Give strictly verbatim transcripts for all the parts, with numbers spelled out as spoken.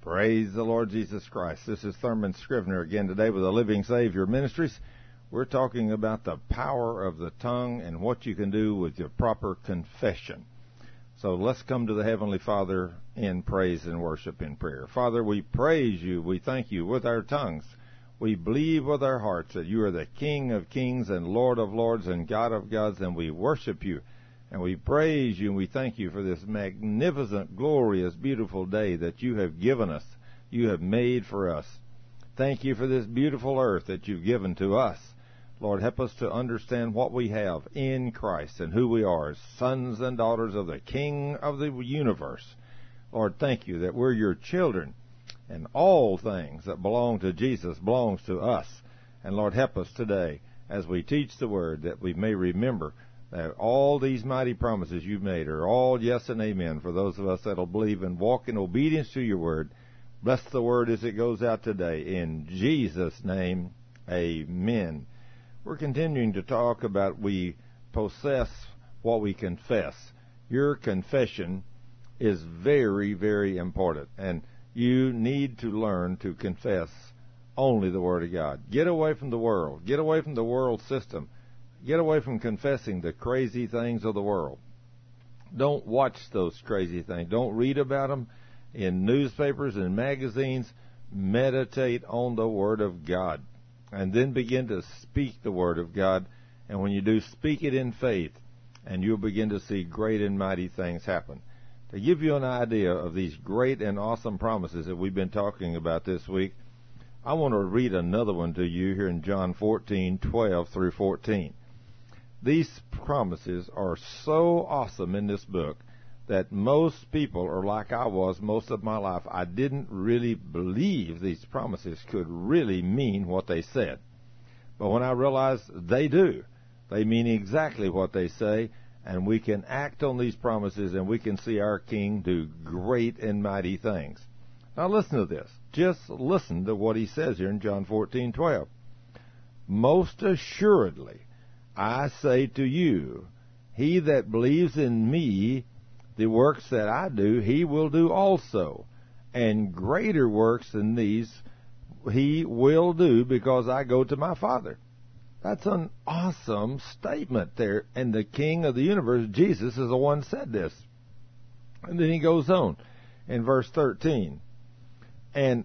Praise the Lord Jesus Christ. This is Thurman Scrivener again today with the Living Savior Ministries. We're talking about the power of the tongue and what you can do with your proper confession. So let's come to the Heavenly Father in praise and worship in prayer. Father, we praise you. We thank you with our tongues. We believe with our hearts that you are the King of kings and Lord of lords and God of gods, and we worship you. And we praise you and we thank you for this magnificent, glorious, beautiful day that you have given us, you have made for us. Thank you for this beautiful earth that you've given to us. Lord, help us to understand what we have in Christ and who we are as sons and daughters of the King of the universe. Lord, thank you that we're your children, and all things that belong to Jesus belongs to us. And Lord, help us today as we teach the word that we may remember that all these mighty promises you've made are all yes and amen for those of us that will believe and walk in obedience to your word. Bless the word as it goes out today. In Jesus' name, amen. We're continuing to talk about we possess what we confess. Your confession is very, very important, and you need to learn to confess only the Word of God. Get away from the world. Get away from the world system. Get away from confessing the crazy things of the world. Don't watch those crazy things. Don't read about them in newspapers and magazines. Meditate on the Word of God. And then begin to speak the Word of God. And when you do, speak it in faith. And you'll begin to see great and mighty things happen. To give you an idea of these great and awesome promises that we've been talking about this week, I want to read another one to you here in John fourteen, twelve through fourteen. These promises are so awesome in this book that most people are like I was most of my life. I didn't really believe these promises could really mean what they said. But when I realized they do, they mean exactly what they say, and we can act on these promises and we can see our King do great and mighty things. Now listen to this. Just listen to what he says here in John fourteen, twelve. Most assuredly, I say to you, he that believes in me, the works that I do, he will do also. And greater works than these he will do, because I go to my Father. That's an awesome statement there. And the King of the universe, Jesus, is the one who said this. And then he goes on in verse thirteen. And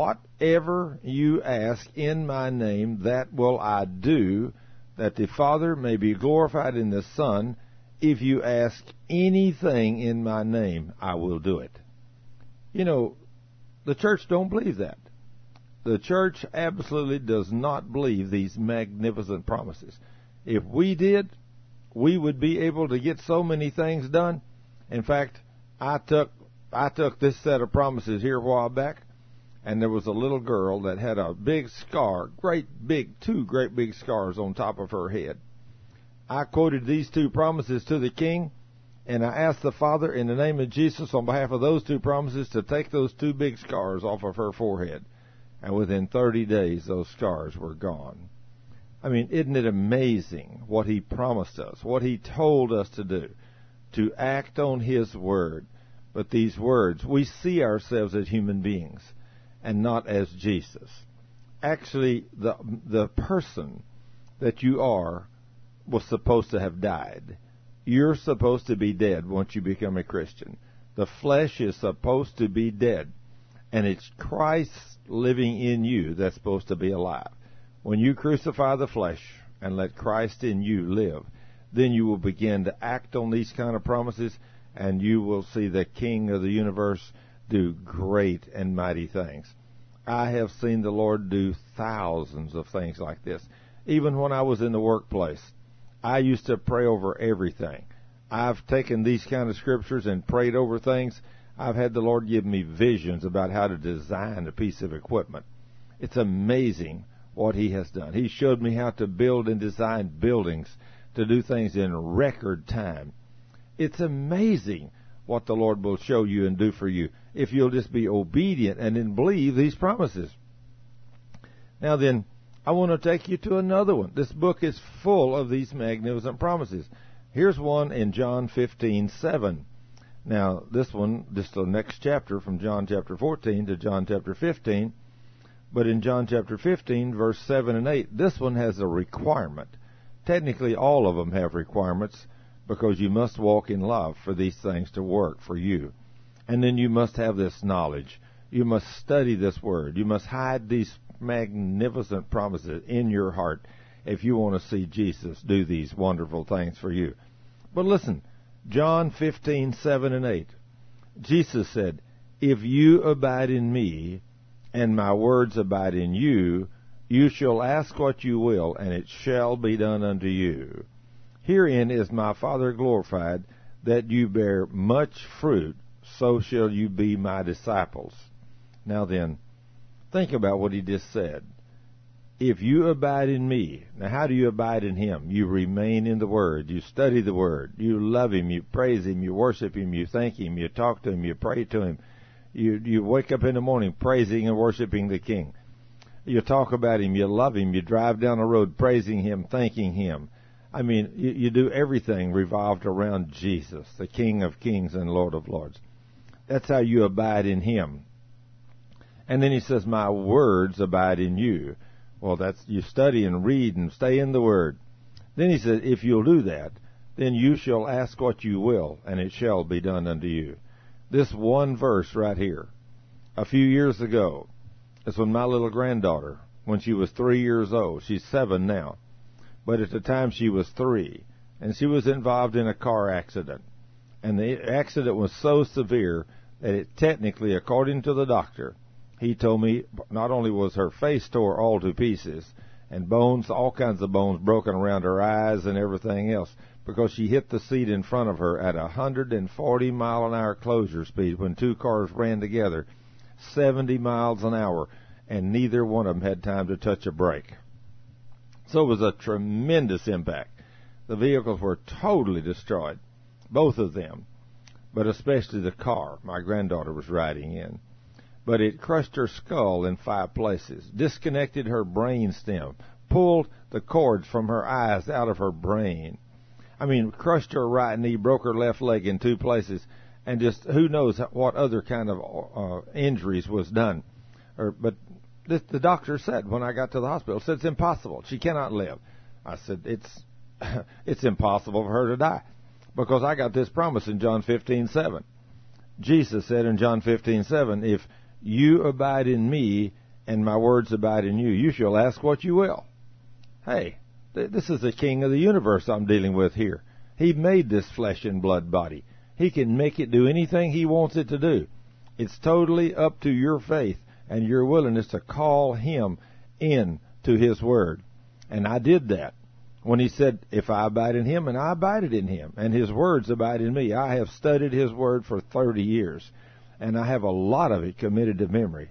whatever you ask in my name, that will I do, that the Father may be glorified in the Son. If you ask anything in my name, I will do it. You know, the church don't believe that. The church absolutely does not believe these magnificent promises. If we did, we would be able to get so many things done. In fact, I took I took this set of promises here a while back, and there was a little girl that had a big scar, great big, two great big scars on top of her head. I quoted these two promises to the King, and I asked the Father in the name of Jesus on behalf of those two promises to take those two big scars off of her forehead. And within thirty days, those scars were gone. I mean, isn't it amazing what he promised us, what he told us to do, to act on his word? But these words, we see ourselves as human beings and not as Jesus. Actually, the the person that you are was supposed to have died. You're supposed to be dead once you become a Christian. The flesh is supposed to be dead, and it's Christ living in you that's supposed to be alive. When you crucify the flesh and let Christ in you live, then you will begin to act on these kind of promises, and you will see the King of the universe do great and mighty things. I have seen the Lord do thousands of things like this. Even when I was in the workplace, I used to pray over everything. I've taken these kind of scriptures and prayed over things. I've had the Lord give me visions about how to design a piece of equipment. It's amazing what he has done. He showed me how to build and design buildings, to do things in record time. It's amazing what the Lord will show you and do for you if you'll just be obedient and then believe these promises. Now then, I want to take you to another one. This book is full of these magnificent promises. Here's one in John fifteen, seven. Now, this one, just the next chapter from John chapter fourteen to John chapter fifteen. But in John chapter fifteen, verse seven and eight, this one has a requirement. Technically, all of them have requirements because you must walk in love for these things to work for you. And then you must have this knowledge. You must study this word. You must hide these magnificent promises in your heart if you want to see Jesus do these wonderful things for you. But listen, John fifteen, seven and eight. Jesus said, "If you abide in me, and my words abide in you, you shall ask what you will, and it shall be done unto you. Herein is my Father glorified, that you bear much fruit, so shall you be my disciples." Now then, think about what he just said. If you abide in me, now how do you abide in him? You remain in the Word. You study the Word. You love him. You praise him. You worship him. You thank him. You talk to him. You pray to him. You, you wake up in the morning praising and worshiping the King. You talk about him. You love him. You drive down the road praising him, thanking him. I mean, you, you do everything revolved around Jesus, the King of kings and Lord of lords. That's how you abide in him. And then he says, my words abide in you. Well, that's, you study and read and stay in the Word. Then he says, if you'll do that, then you shall ask what you will, and it shall be done unto you. This one verse right here, a few years ago, is when my little granddaughter, when she was three years old, she's seven now, but at the time she was three, and she was involved in a car accident. And the accident was so severe that it technically, according to the doctor, he told me not only was her face tore all to pieces, and bones, all kinds of bones broken around her eyes and everything else, because she hit the seat in front of her at a one hundred forty mile an hour closure speed when two cars ran together, seventy miles an hour, and neither one of them had time to touch a brake. So it was a tremendous impact. The vehicles were totally destroyed, both of them, but especially the car my granddaughter was riding in. But it crushed her skull in five places, disconnected her brain stem, pulled the cords from her eyes out of her brain. I mean, crushed her right knee, broke her left leg in two places, and just who knows what other kind of uh, injuries was done. Or, but this, the doctor said when I got to the hospital, said it's impossible. She cannot live. I said, it's it's impossible for her to die, because I got this promise in John fifteen seven. Jesus said in John fifteen seven, if you abide in me, and my words abide in you, you shall ask what you will. Hey, th- this is the King of the universe I'm dealing with here. He made this flesh and blood body. He can make it do anything he wants it to do. It's totally up to your faith and your willingness to call him in to his word. And I did that when he said, if I abide in him, and I abided in him, and his words abide in me. I have studied his word for thirty years. And I have a lot of it committed to memory.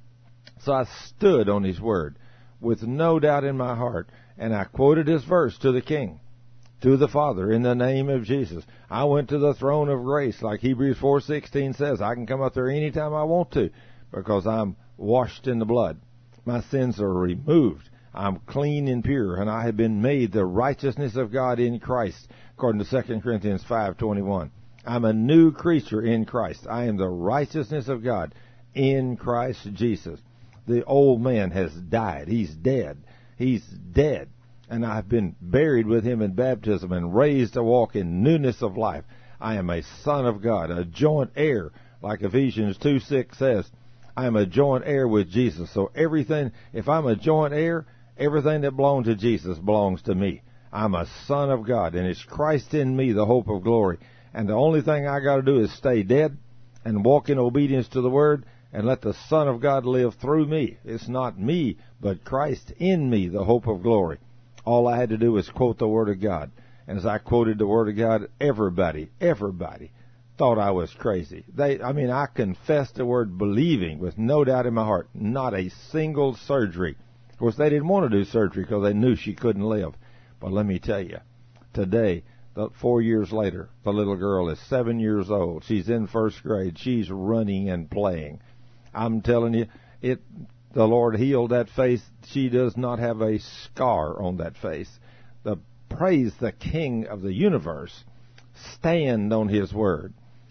So I stood on his word with no doubt in my heart, and I quoted his verse to the King, to the Father, in the name of Jesus. I went to the throne of grace, like Hebrews four sixteen says. I can come up there anytime I want to, because I'm washed in the blood. My sins are removed. I'm clean and pure, and I have been made the righteousness of God in Christ, according to Second Corinthians five twenty-one. I'm a new creature in Christ. I am the righteousness of God in Christ Jesus. The old man has died. He's dead. He's dead. And I've been buried with him in baptism and raised to walk in newness of life. I am a son of God, a joint heir, like Ephesians two six says. I am a joint heir with Jesus. So everything, if I'm a joint heir, everything that belongs to Jesus belongs to me. I'm a son of God, and it's Christ in me, the hope of glory. And the only thing I got to do is stay dead and walk in obedience to the Word and let the Son of God live through me. It's not me, but Christ in me, the hope of glory. All I had to do was quote the Word of God. And as I quoted the Word of God, everybody, everybody thought I was crazy. They, I mean, I confessed the word believing with no doubt in my heart. Not a single surgery. Of course, they didn't want to do surgery because they knew she couldn't live. But let me tell you, today, The, four years later, the little girl is seven years old. She's in first grade. She's running and playing. I'm telling you, it. The Lord healed that face. She does not have a scar on that face. The praise the King of the universe. Stand on his word.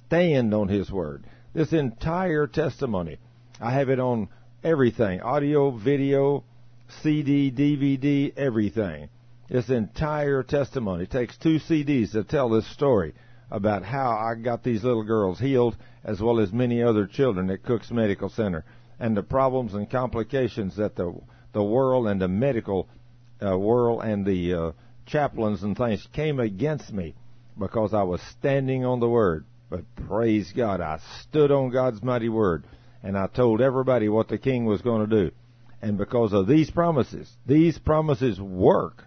stand on His Word. This entire testimony, I have it on everything, audio, video, C D, D V D, everything. This entire testimony takes two C Ds to tell this story about how I got these little girls healed, as well as many other children at Cook's Medical Center, and the problems and complications that the the world and the medical uh, world and the uh, chaplains and things came against me because I was standing on the Word. But praise God, I stood on God's mighty Word, and I told everybody what the King was going to do. And because of these promises, these promises work.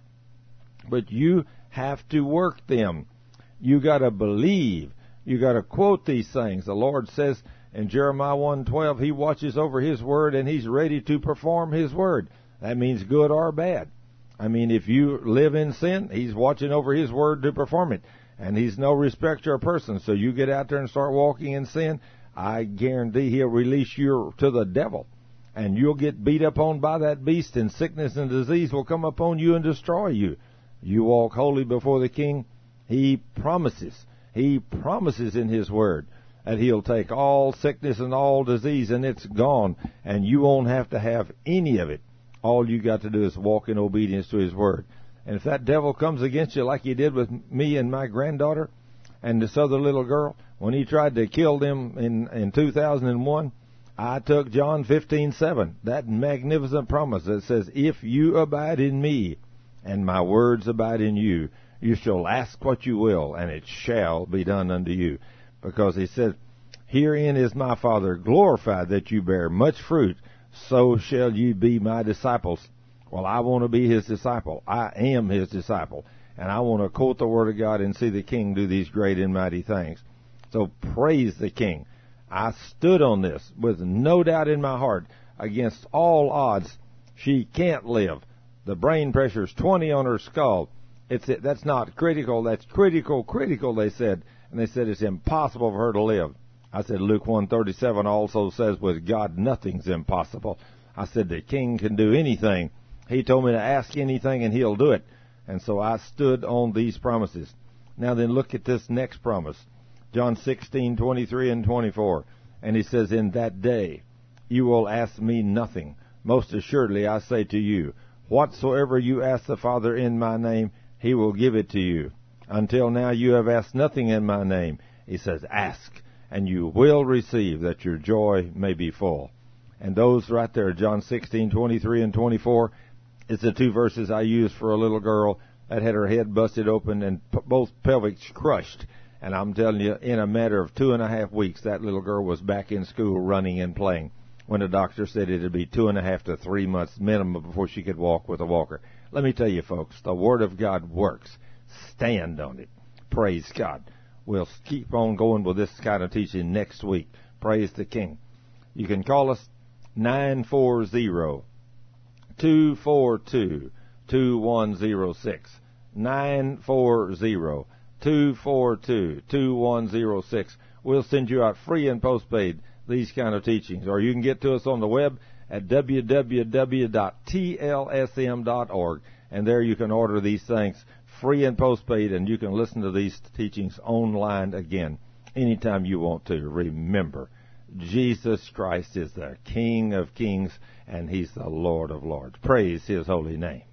But you have to work them. You got to believe. You got to quote these things. The Lord says in Jeremiah one twelve, He watches over His Word and He's ready to perform His Word. That means good or bad. I mean, if you live in sin, He's watching over His Word to perform it. And He's no respecter of person. So you get out there and start walking in sin, I guarantee He'll release you to the devil. And you'll get beat up on by that beast, and sickness and disease will come upon you and destroy you. You walk holy before the King. He promises, He promises in His Word that He'll take all sickness and all disease, and it's gone, and you won't have to have any of it. All you got to do is walk in obedience to His Word. And if that devil comes against you like he did with me and my granddaughter and this other little girl, when he tried to kill them in, in two thousand one, I took John fifteen seven, that magnificent promise that says, if you abide in me and my words abide in you, you shall ask what you will, and it shall be done unto you. Because He said, herein is my Father glorified, that you bear much fruit, so shall you be my disciples. Well, I want to be His disciple. I am His disciple. And I want to quote the Word of God and see the King do these great and mighty things. So praise the King. I stood on this with no doubt in my heart against all odds. She can't live. The brain pressure's twenty on her skull. It's That's not critical. That's critical, critical, they said. And they said it's impossible for her to live. I said Luke one thirty-seven also says with God nothing's impossible. I said the King can do anything. He told me to ask anything and He'll do it. And so I stood on these promises. Now then look at this next promise. John sixteen twenty-three and twenty-four. And He says, in that day you will ask me nothing. Most assuredly I say to you, whatsoever you ask the Father in my name, He will give it to you. Until now you have asked nothing in my name. He says, ask, and you will receive, that your joy may be full. And those right there, John sixteen twenty-three and twenty-four, it's the two verses I used for a little girl that had her head busted open and p- both pelvics crushed. And I'm telling you, in a matter of two and a half weeks, that little girl was back in school running and playing, when the doctor said it would be two and a half to three months minimum before she could walk with a walker. Let me tell you, folks, the Word of God works. Stand on it. Praise God. We'll keep on going with this kind of teaching next week. Praise the King. You can call us nine four zero, two four two, two one zero six. nine four zero, two four two, two one zero six. We'll send you out free and postpaid these kind of teachings. Or you can get to us on the web at w w w dot t l s m dot org. And there you can order these things free and postpaid, and you can listen to these teachings online again anytime you want to. Remember, Jesus Christ is the King of kings, and He's the Lord of lords. Praise His holy name.